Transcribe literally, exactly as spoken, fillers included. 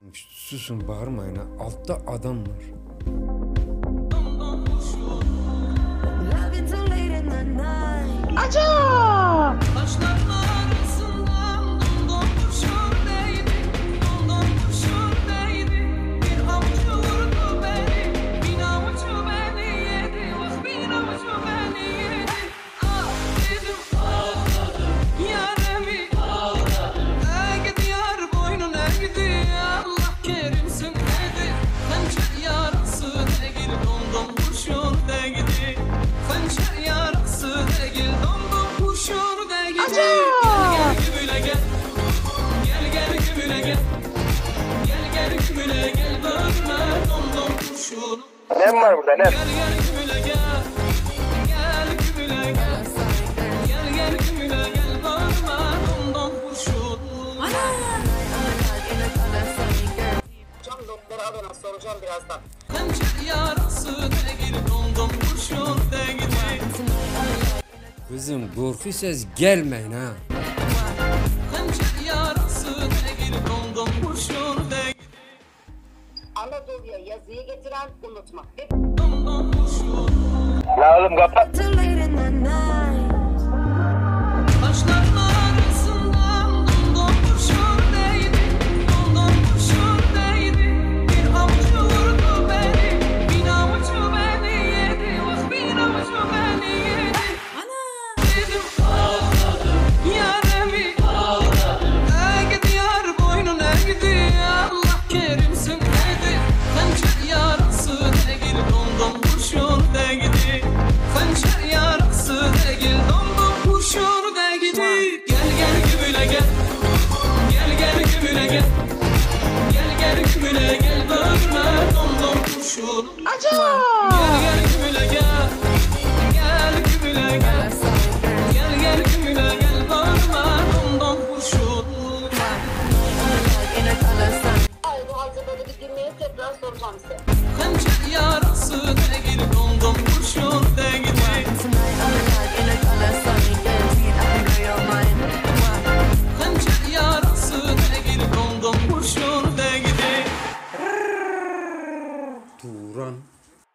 Susun, bağırmayın ha. Altta adam var. Aca! Nem var burada, nem? Can notları alın, soracağım birazdan. Kızım korkuyorsanız gelmeyin ha. Anadolu'ya yazıyı getiren unutma. La oğlum kapat. Aca! Ay bu hazırladığı bir girmeye tekrar soracağım size. Yarası ne gir dondum kurşun